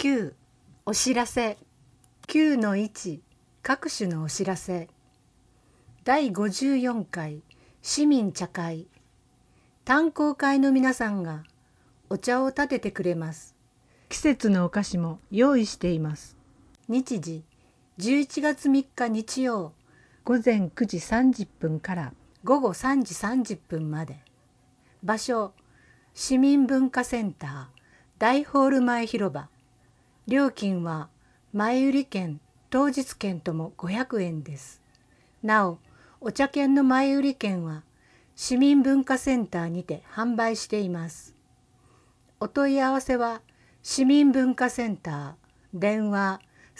9お知らせ 9-1 各種のお知らせ第54回市民茶会炭鉱会の皆さんがお茶を立ててくれます。季節のお菓子も用意しています。日時11月3日日曜午前9時30分から午後3時30分まで。場所市民文化センター大ホール前広場。料金は前売券当日券とも500円です。なおお茶券の前売券は市民文化センターにて販売しています。お問い合わせは市民文化センター電話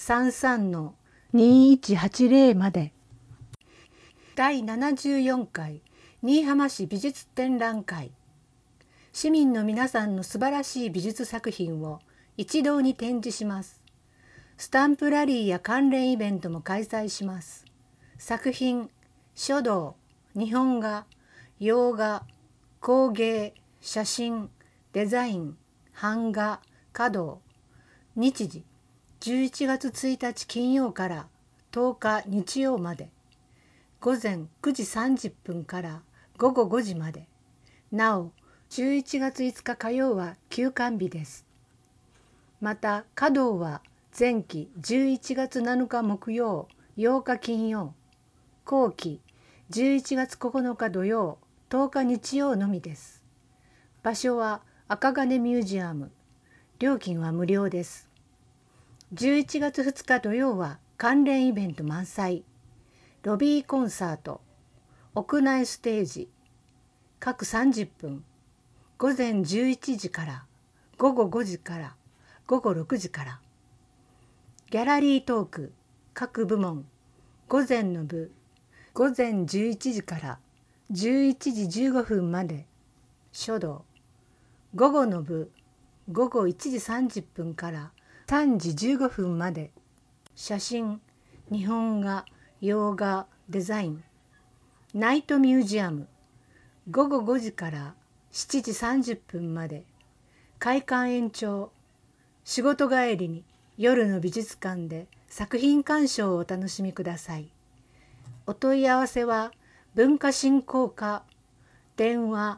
33-2180 まで。第74回新居浜市美術展覧会。市民の皆さんの素晴らしい美術作品を一堂に展示します。スタンプラリーや関連イベントも開催します。作品、書道、日本画、洋画、工芸、写真、デザイン、版画、華道。日時、11月1日金曜から10日日曜まで。午前9時30分から午後5時まで。なお、11月5日火曜は休館日です。また、華道は前期11月7日木曜、8日金曜、後期11月9日土曜、10日日曜のみです。場所は赤金ミュージアム。料金は無料です。11月2日土曜は関連イベント満載。ロビーコンサート、屋内ステージ、各30分。午前11時から午後5時から午後6時から。ギャラリートーク各部門。午前の部午前11時から11時15分まで書道。午後の部午後1時30分から3時15分まで写真、日本画、洋画、デザイン。ナイトミュージアム午後5時から7時30分まで。会館延長。仕事帰りに夜の美術館で作品鑑賞をお楽しみください。お問い合わせは文化振興課電話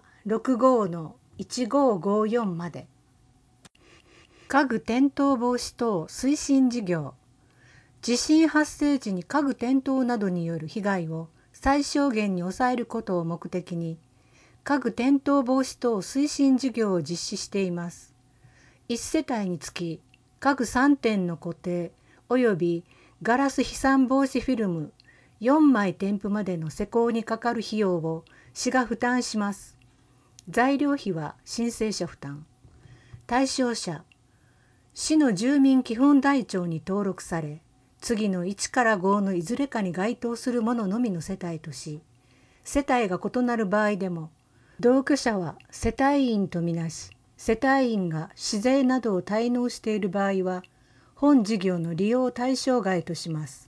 65-1554 まで。家具転倒防止等推進事業。地震発生時に家具転倒などによる被害を最小限に抑えることを目的に家具転倒防止等推進事業を実施しています。1世帯につき家具3点の固定およびガラス飛散防止フィルム4枚添付までの施工にかかる費用を市が負担します。材料費は申請者負担。対象者、市の住民基本台帳に登録され、次の1から5のいずれかに該当するもののみの世帯とし、世帯が異なる場合でも、同居者は世帯員とみなし、世帯員が市税などを滞納している場合は、本事業の利用対象外とします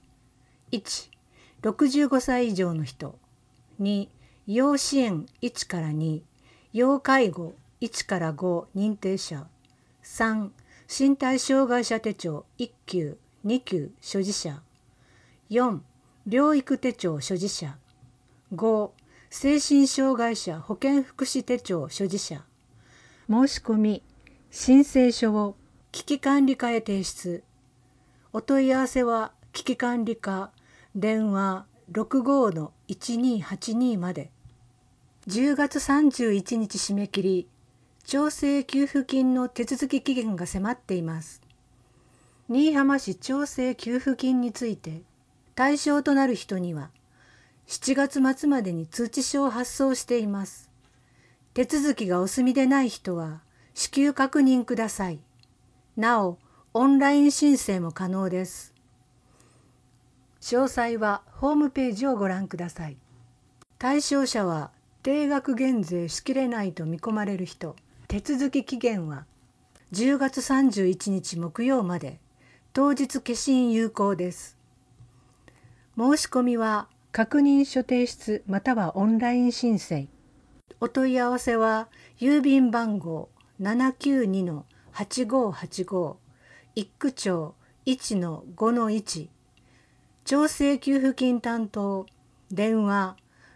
。1、65歳以上の人。2、要支援1から2、要介護1から5認定者。3、身体障害者手帳1級、2級所持者。4、療育手帳所持者。5、精神障害者保健福祉手帳所持者。申し込み、申請書を危機管理課へ提出。お問い合わせは危機管理課電話 65-1282 まで。10月31日締め切り、調整給付金の手続き期限が迫っています。新居浜市調整給付金について、対象となる人には、7月末までに通知書を発送しています。手続きがお済みでない人は、至急確認ください。なお、オンライン申請も可能です。詳細はホームページをご覧ください。対象者は、定額減税しきれないと見込まれる人。手続き期限は、10月31日木曜まで、当日消印有効です。申し込みは、確認書提出またはオンライン申請。お問い合わせは郵便番号 792-8585 一区長 1-5-1 調整給付金担当電話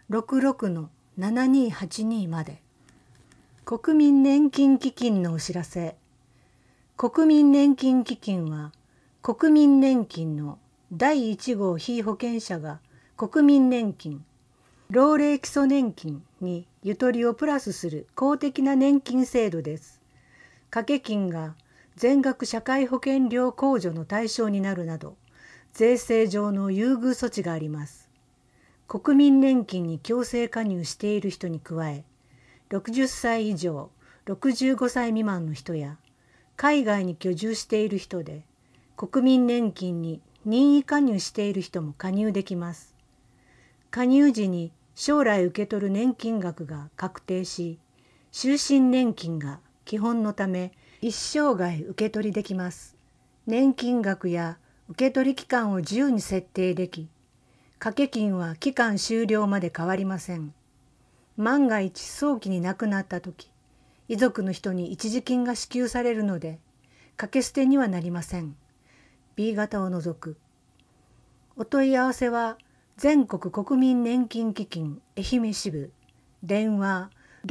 66-7282 まで。国民年金基金のお知らせ。国民年金基金は国民年金の第1号被保険者が国民年金、老齢基礎年金にゆとりをプラスする公的な年金制度です。掛け金が全額社会保険料控除の対象になるなど、税制上の優遇措置があります。国民年金に強制加入している人に加え、60歳以上、65歳未満の人や、海外に居住している人で、国民年金に任意加入している人も加入できます。加入時に将来受け取る年金額が確定し、終身年金が基本のため一生涯受け取りできます。年金額や受け取り期間を自由に設定でき、掛け金は期間終了まで変わりません。万が一早期に亡くなったとき、遺族の人に一時金が支給されるので、掛け捨てにはなりません。B 型を除く。お問い合わせは、全国国民年金基金愛媛支部、電話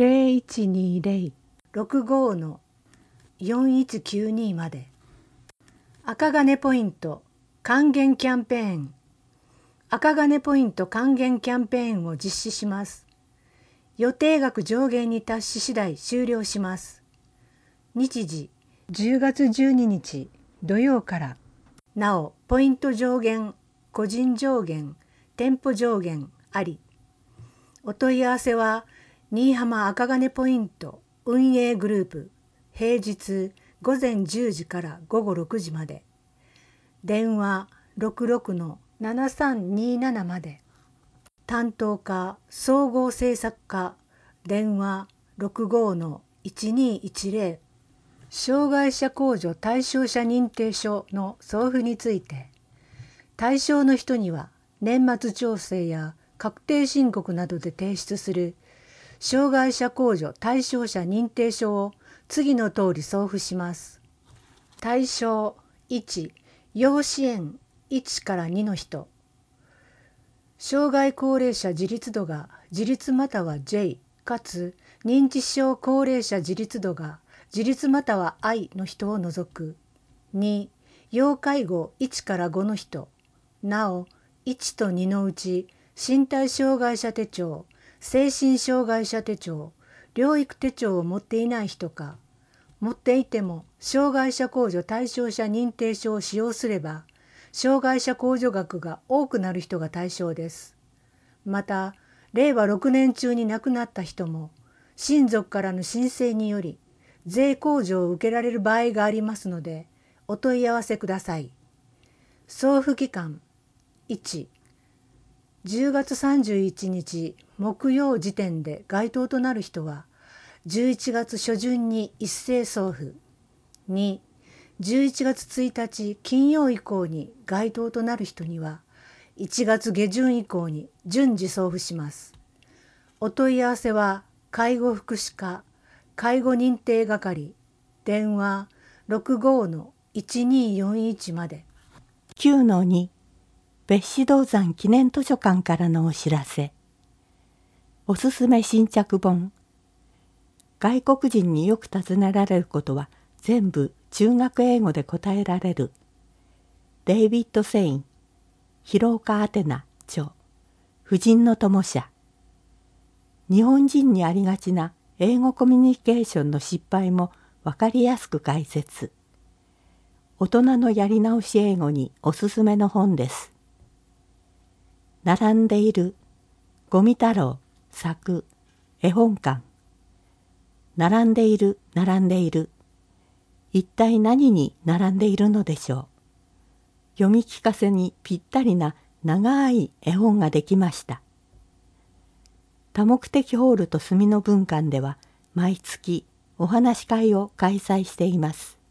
0120-65-4192 まで。赤金ポイント還元キャンペーン。赤金ポイント還元キャンペーンを実施します。予定額上限に達し次第終了します。日時10月12日土曜から。なお、ポイント上限、個人上限、店舗上限あり。お問い合わせは、新居浜赤金ポイント運営グループ、平日午前10時から午後6時まで。電話 66-7327 まで。担当課総合政策課電話 65-1210 障害者控除対象者認定書の送付について、対象の人には年末調整や確定申告などで提出する障害者控除対象者認定書を次の通り送付します。対象1、要支援1から2の人。障害高齢者自立度が自立または J かつ認知症高齢者自立度が自立または I の人を除く。2、要介護1から5の人。なお、1と2のうち身体障害者手帳、精神障害者手帳、療育手帳を持っていない人か、持っていても障害者控除対象者認定書を使用すれば、障害者控除額が多くなる人が対象です。また、令和6年中に亡くなった人も、親族からの申請により、税控除を受けられる場合がありますので、お問い合わせください。送付期間1、10月31日木曜時点で該当となる人は、11月初旬に一斉送付。2、11月1日金曜以降に該当となる人には、1月下旬以降に順次送付します。お問い合わせは、介護福祉課、介護認定係、電話 65-1241 まで。 9-2 別子銅山記念図書館からのお知らせ。おすすめ新着本。外国人によく尋ねられることは全部中学英語で答えられる。デイビッド・セイン、広岡アテナ著、婦人の友社。日本人にありがちな英語コミュニケーションの失敗もわかりやすく解説。大人のやり直し英語におすすめの本です。並んでいる、五味太郎作、絵本館。並んでいる、並んでいる。一体何に並んでいるのでしょう。読み聞かせにぴったりな長い絵本ができました。多目的ホールと住の文館では毎月お話し会を開催しています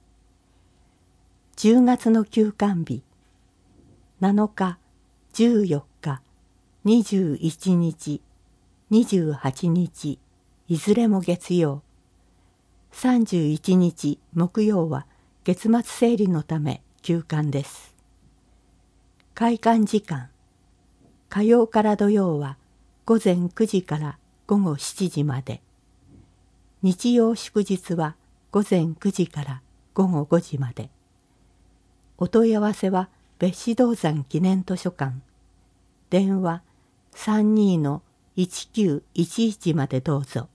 。10月の休館日、7日、14日、21日、28日、いずれも月曜。31日木曜は月末整理のため休館です。開館時間、火曜から土曜は午前9時から午後7時まで。日曜祝日は午前9時から午後5時まで。お問い合わせは別子銅山記念図書館。電話32-1911までどうぞ。